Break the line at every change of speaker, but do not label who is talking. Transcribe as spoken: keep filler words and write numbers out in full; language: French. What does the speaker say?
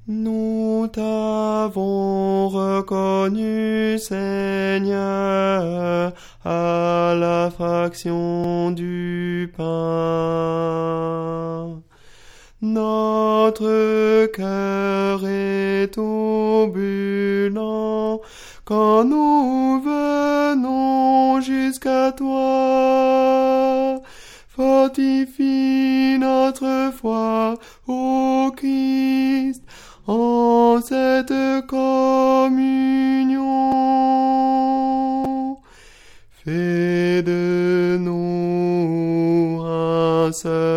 Nous t'avons reconnu, Seigneur, à la fraction du pain. Notre cœur est turbulent quand nous venons jusqu'à toi. Fortifie notre foi, ô Christ, en cette communion. Fais de nous un seul